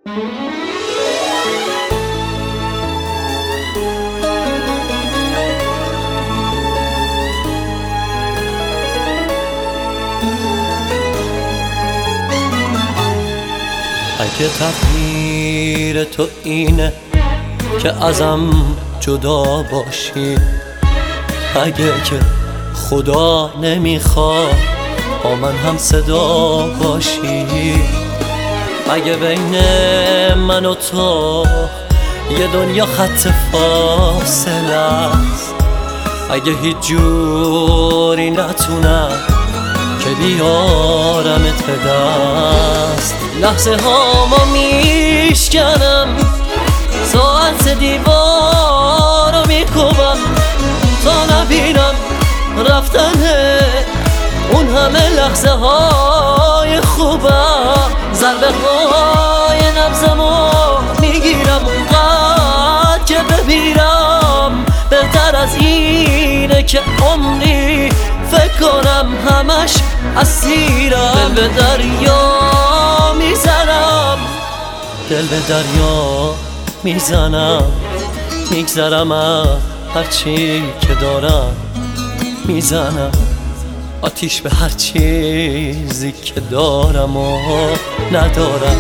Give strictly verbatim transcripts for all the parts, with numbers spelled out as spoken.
اگه تقدیر تو اینه که ازم جدا باشی، اگه که خدا نمیخواد با من هم صدا باشی، اگه بین من و تو یه دنیا خط فاصله است، اگه هیچ جوری نتونم که بیارمت به دست، لحظه ها ما میشکنم، ساعت دیوار رو میکوبم تا نبینم رفتن اون همه لحظه های خوبم، ضربه های نبضمو میگیرم اونقدر که بمیرم، بهتر از اینه که عمری فکر کنم همش اسیرم، دل به دریا میزنم، دل به دریا میزنم، میگذرم از هرچی که دارم، میزنم آتیش به هر چیزی که دارم و ندارم،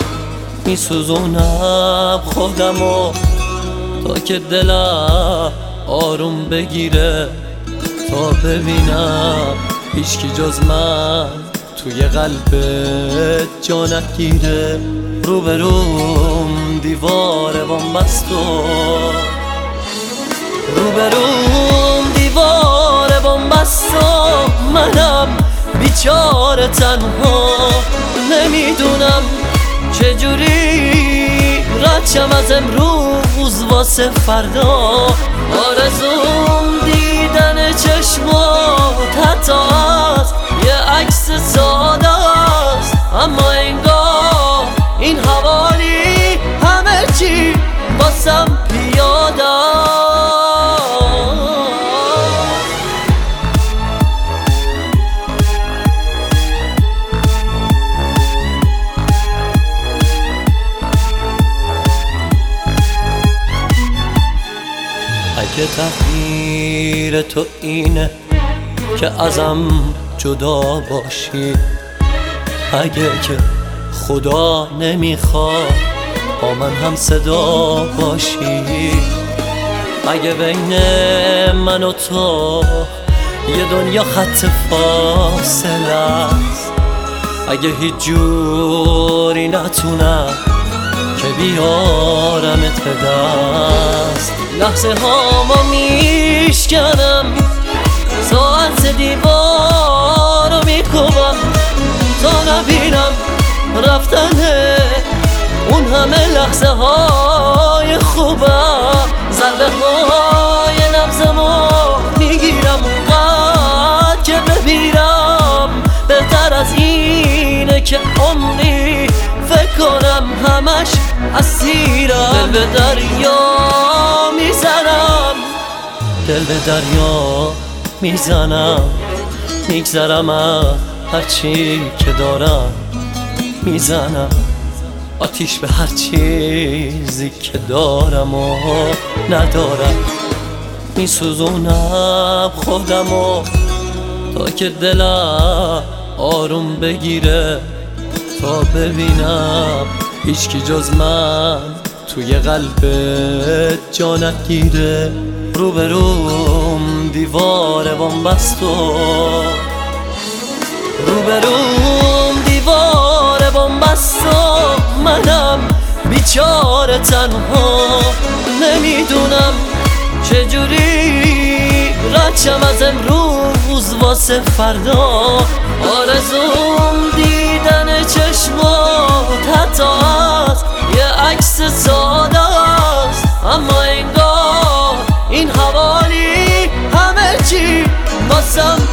میسوزونم خودمو تا که دلم آروم بگیره، تا ببینم هیچکی جز من توی قلبت جا نگیره، روبروم دیوار بنبست و روبروم دیوار بنبست و منم بیچاره تنها، نمیدونم چجوری رد از امروز واسه فردا، آرزوم دیدن چشمات حتی از یه عکس ساده است، اما انگار این حوالی همه چی باسم پیاده است. اگه تقدیر تو اینه که ازم جدا باشی، اگه که خدا نمیخواد با من هم صدا باشی، اگه بین من و تو یه دنیا خط فاصله است، اگه هیچ جوری نتونم که بیارمت به دست، لحظه ها ما میشکنم، ساعت دیوار رو میکوبم تا نبینم رفتن اون همه لحظه های خوبم، ضربه های نبضمو میگیرم اونقدر که بمیرم، بهتر از اینه که عمری فکر کنم همش اسیرم، دل به دریا میزنم، دل به دریا میزنم، میگذرم از هرچی که دارم، میزنم آتیش به هر چیزی که دارم و ندارم، میسوزونم خودمو تا که دلم آروم بگیره، تا ببینم هیچکی جز من توی قلبت جا نگیره، روبروم دیوار بنبست و روبروم دیوار بنبست و منم بیچاره تنها، نمیدونم چجوری رد از امروز واسه فردا، آرزوم دیدن چشمات حتی از یه عکس ساده است، اما انگار این حوالی همه چی باسم